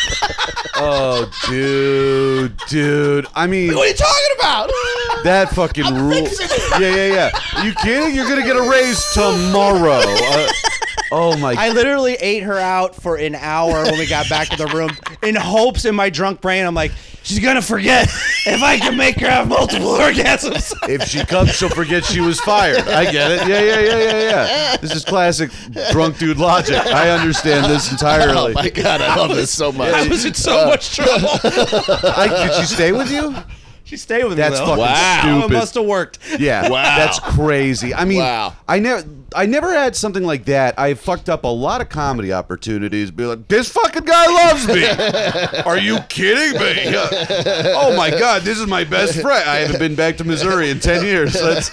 Oh, dude, dude. I mean, what are you talking about? that fucking rule. Yeah, yeah, yeah. Are you kidding? You're gonna get a raise tomorrow. Uh, oh my. I literally ate her out for an hour when we got back to the room in hopes in my drunk brain. I'm like, she's gonna forget if I can make her have multiple orgasms. If she comes, she'll forget she was fired. I get it. Yeah, yeah, yeah, yeah, yeah. This is classic drunk dude logic. I understand this entirely. Oh my god, I love this so much. I was in so much trouble. I, did she stay with you? She stayed with That's me though. fucking Wow. Oh, it stupid. must have worked. Yeah, Wow. that's crazy. I mean, Wow. I never, I never had something like that. I fucked up a lot of comedy opportunities. Be like, this fucking guy loves me. Are you kidding me? Oh my god, this is my best friend. I haven't been back to Missouri in ten years. That's,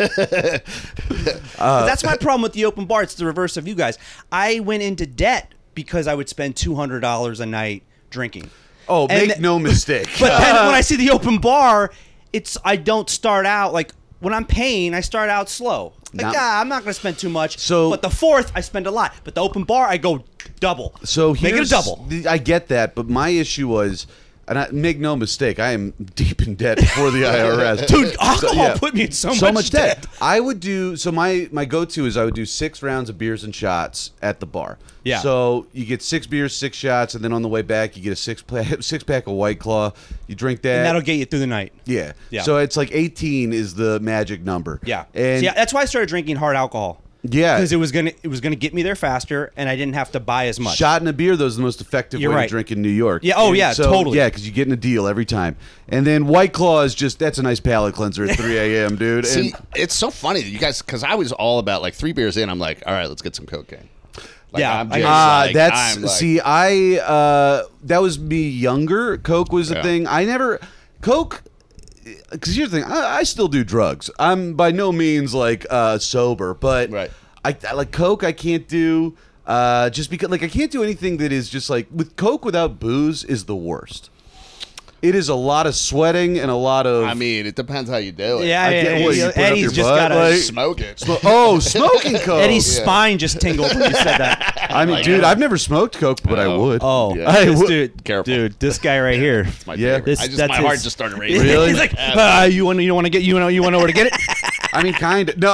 But that's my problem with the open bar. It's the reverse of you guys. I went into debt because I would spend two hundred dollars a night drinking. oh, And make th- no mistake. But then when I see the open bar, it's I don't start out like when I'm paying, I start out slow. Like, Now- ah, I'm not going to spend too much. So- but the fourth, I spend a lot. But the open bar, I go double. So make it a here's- double. I get that, but my issue was, and I make no mistake, I am deep in debt before the I R S. Dude, alcohol yeah. put me in so, so much, much debt. debt. I would do so. My my go to is I would do six rounds of beers and shots at the bar. Yeah. So you get six beers, six shots, and then on the way back you get a six pack, six pack of White Claw. You drink that. And that'll get you through the night. yeah. Yeah. So it's like eighteen is the magic number. Yeah. And So, yeah, that's why I started drinking hard alcohol. Yeah. Because it was gonna it was gonna get me there faster, and I didn't have to buy as much. Shot and a beer, those are the most effective You're way right. to drink in New York. Yeah, oh, And yeah, so, totally. Yeah, because you're getting a deal every time. And then White Claw is just, that's a nice palate cleanser at three a.m., dude. See, and, it's so funny that you guys, because I was all about like three beers in. I'm like, all right, let's get some cocaine. Like, Yeah, I'm I- just Ah, like, that's I'm like- see, I uh, that was me younger. Coke was a Yeah. thing. I never Coke. Because here's the thing, I, I still do drugs. I'm by no means like uh, sober, but Right. I, I like Coke. I can't do uh, just because like I can't do anything that is just like with Coke without booze is the worst. It is a lot of sweating and a lot of. I mean, it depends how you do it. Yeah, I yeah, get yeah, what, you yeah. put up Eddie's your just butt, got like- a. Smoke it. Sm- oh, smoking coke. Eddie's Yeah. spine just tingled when you said that. I mean, dude, I've never smoked coke, but I Oh. would. Oh, Yeah. I this would- dude, Careful. dude, this guy right here. My Yeah. favorite. This- I just that's my heart his- just started racing. Really? He's like, uh, you want, you want to get, you know, you want to know where to get it? I mean, kind of. No,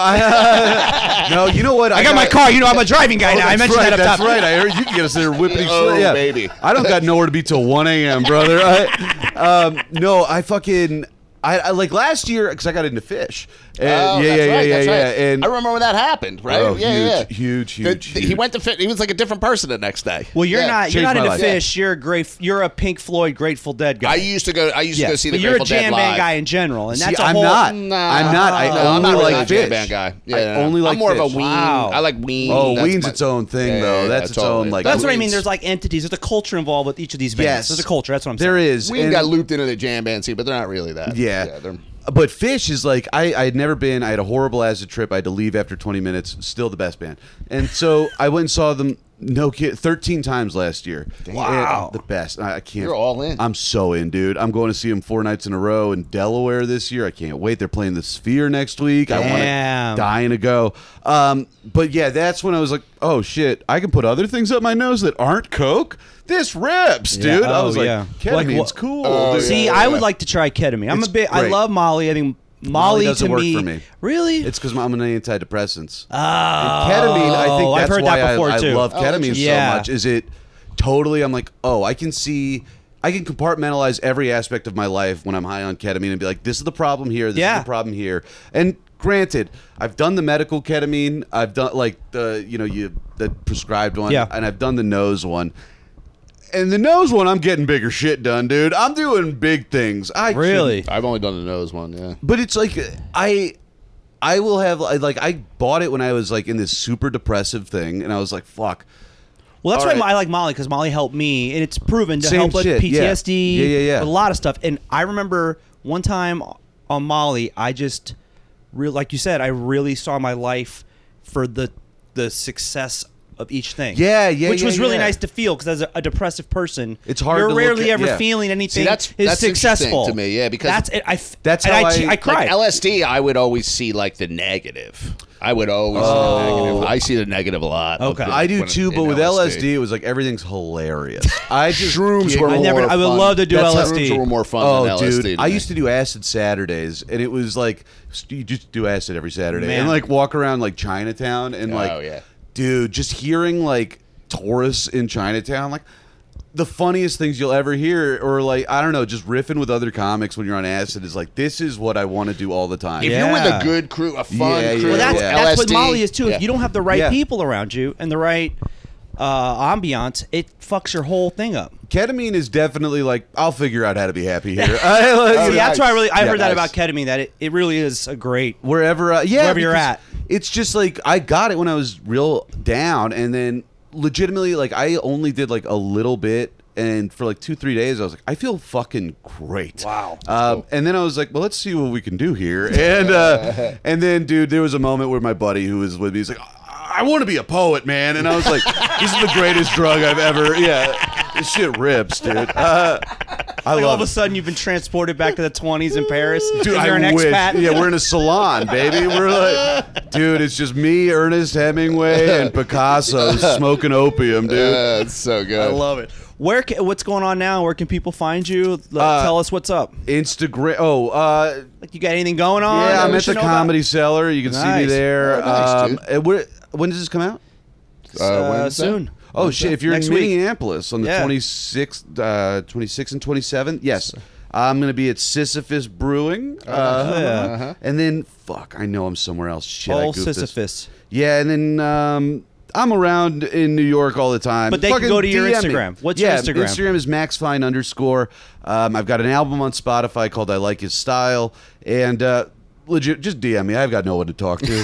I. no, you know what? I got my car. You know, I'm a driving guy Oh, now. I that's mentioned right, that up that's top. right. I heard you can get us there whipping. Oh, yeah. baby. I don't got nowhere to be till one a.m., brother. I, um, no, I fucking. I, I like last year because I got into fish. And, Oh, yeah, that's yeah, right, yeah, that's yeah, right. yeah. And I remember when that happened, right? Oh, yeah, huge, yeah. huge, The- huge, the- He huge. went to fit. He was like a different person the next day. Well, you're Yeah. not. You're Changed not my into life. fish. You're a great. You're a Pink Floyd, Grateful Dead guy. I used to go. I used yeah, to go see the but you're a Grateful Dead jam live. band guy in general, and See, that's a I'm whole. not. Nah, I'm not. I no, only I'm not really like a jam fish. band guy. Yeah, I yeah. only like I'm more fish. of a ween. Wow. I like ween. Oh, That's ween's my- its own thing, Yeah, though. yeah, That's its totally. own, like- That's what I mean. Ween's- There's like entities. There's a culture involved with each of these bands. Yes. There's a culture. That's what I'm saying. There is. Ween and- got looped into the jam band scene, but they're not really that. Yeah. they're- But Fish is like I, I had never been. I had a horrible acid trip. I had to leave after twenty minutes. Still the best band. And so I went and saw them. No kid, thirteen times last year. Wow. And the best. I, I can't. You're all in. I'm so in, dude. I'm going to see them four nights in a row in Delaware this year. I can't wait. They're playing the Sphere next week. I want Damn. to dying to go. Um, but yeah, that's when I was like, oh shit, I can put other things up my nose that aren't Coke. This rips, Yeah. dude. I Oh, was like, yeah. ketamine's Like, wh- cool. Oh, dude. See, yeah, I yeah. would like to try ketamine. I'm It's a bit. I great. love Molly. I think Molly, Molly doesn't to work me. for me. Really? It's because I'm on antidepressants. oh, And ketamine, I think that's I've heard why that before I, too. I love Oh, ketamine interesting. Yeah. so much. Is it totally? I'm like, oh, I can see, I can compartmentalize every aspect of my life when I'm high on ketamine and be like, this is the problem here. This Yeah. is the problem here. And granted, I've done the medical ketamine. I've done like the you know you the prescribed one. Yeah. And I've done the nose one. And the nose one, I'm getting bigger shit done, dude. I'm doing big things. I Really? shouldn't- I've only done the nose one. Yeah. But it's like I I will have like I bought it when I was like in this super depressive thing and I was like fuck. Well, that's All why right. I like Molly because Molly helped me, and it's proven to Same help with shit, P T S D, yeah. Yeah, yeah, yeah. with a lot of stuff. And I remember one time on Molly, I just, real like you said, I really saw my life for the the success of each thing. Yeah, yeah, which yeah, was really yeah. nice to feel because as a, a depressive person, It's hard You're to look rarely at- ever yeah. feeling anything See, that's- is that's interesting successful to me, yeah, because that's it. I f- that's and how I, I- I cried. Like L S D, I would always see like the negative. I would always see Oh. the negative. I see the negative a lot. of Okay. the- I do when- too, in but with L S D it was like everything's hilarious. I just Shrooms giggle- were I never. more I would fun. love to do That's L how- S D. Shrooms were more fun Oh, than L S D. dude! I used to do acid Saturdays, and it was like you just do acid every Saturday, Man. and like walk around like Chinatown, and like, Oh, yeah. dude, just hearing like tourists in Chinatown, like the funniest things you'll ever hear, or like I don't know, just riffing with other comics when you're on acid is like this is what I want to do all the time. If Yeah. you're with a good crew, a fun Yeah, crew, Well, that's Yeah. that's L S what D, Molly is too. yeah. If you don't have the right Yeah. people around you and the right uh, ambiance, it fucks your whole thing up. Ketamine is definitely like I'll figure out how to be happy here. I, like, Oh, See, yeah. that's why I really I Yeah, heard that nice. about ketamine. That it, it really is a great. wherever uh, yeah Wherever you're because at. it's just like I got it when I was real down and then legitimately like I only did like a little bit and for like two three days I was like I feel fucking great. Wow. Um, and then I was like well let's see what we can do here and uh, and then dude there was a moment where my buddy who was with me he's like I want to be a poet, man. And I was like, this is the greatest drug I've ever. Yeah, this shit rips, dude. Uh, I Like all love of a it. sudden, you've been transported back to the twenties in Paris. Dude, and you're I an wish. expat. Yeah, we're in a salon, baby. We're like, dude, it's just me, Ernest Hemingway, and Picasso smoking opium, dude. Uh, it's so good. I love it. Where? Ca- what's going on now? Where can people find you? L- Uh, Tell us what's up. Instagram. Oh, uh, Like, you got anything going on? yeah, that I'm we at should the know about? Comedy Cellar. You can see me Nice. there. Oh, nice, um, dude. and we're- when does this come out? Uh, Uh, when is that? soon. Oh shit! If you're Next in week. Minneapolis on the Yeah. twenty-sixth, uh, twenty-sixth and twenty-seventh, yes, I'm gonna be at Sisyphus Brewing. Uh, yeah. Uh-huh. And then, fuck, I know I'm somewhere else. Shit, I Paul goofed this. Sisyphus. Yeah, and then um, I'm around in New York all the time. But they can Fucking go to your D M me. Instagram. What's your yeah, Instagram? Instagram is maxfine underscore. Um, I've got an album on Spotify called I Like His Style. And uh, legit, just D M me. I've got no one to talk to.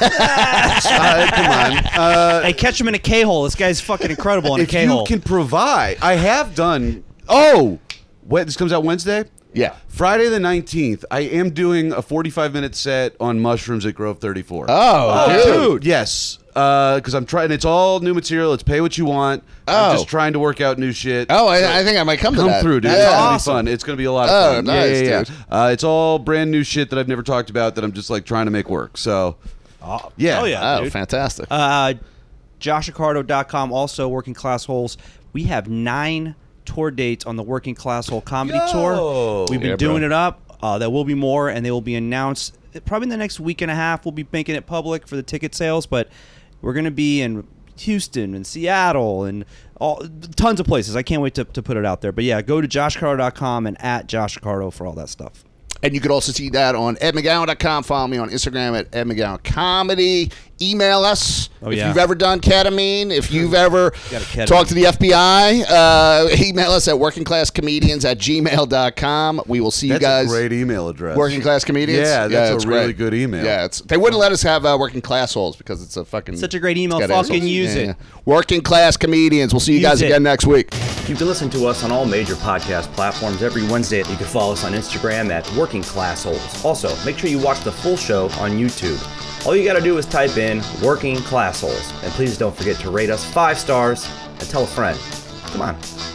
uh, come on. Uh, Hey, catch him in a K-hole. This guy's fucking incredible in a if you K-hole. can provide, I have done. Oh, What, this comes out Wednesday? Yeah. Friday the nineteenth, I am doing a forty-five minute set on mushrooms at Grove thirty-four. Oh, dude. Yes. Because I'm trying. It's all new material. It's pay what you want. Oh. I'm just trying to work out new shit. Oh, I, I think I might come, Come to that. through, dude. Yeah. It's gonna awesome. be fun. It's gonna be a lot of Oh, fun. nice, yeah, yeah, yeah. dude. Uh, it's all brand new shit that I've never talked about that I'm just like trying to make work. So, Oh, yeah. Oh, yeah. Oh, dude. fantastic. Uh, Josh Accardo dot com, also Working Class Holes. We have nine tour dates on the Working Class Hole Comedy Yo. Tour. We've been Yeah, doing bro. it up. Uh, there will be more, and they will be announced probably in the next week and a half. We'll be making it public for the ticket sales, but we're going to be in Houston and Seattle and all tons of places. I can't wait to, to put it out there. But yeah, go to Josh Accardo dot com and at Josh Accardo for all that stuff. And you can also see that on ed mcgowan dot com. Follow me on Instagram at ed mcgowan comedy. Email us Oh, if yeah. you've ever done ketamine. If you've ever Got a ketamine. talked to the F B I, uh, email us at workingclasscomedians at gmail dot com. We will see That's you guys. a great email address. Working Class Comedians? Yeah, that's a it's really great. good email. Yeah, it's, they wouldn't let us have uh, Working Class Holes because it's a fucking... Such a great email. it's got Fucking assholes. use Yeah, it. yeah. Working Class Comedians. We'll see you Use guys it. again next week. You can listen to us on all major podcast platforms every Wednesday. You can follow us on Instagram at Working Class Holes. Also, make sure you watch the full show on YouTube. All you gotta do is type in Working Class Holes. And please don't forget to rate us five stars and tell a friend. Come on.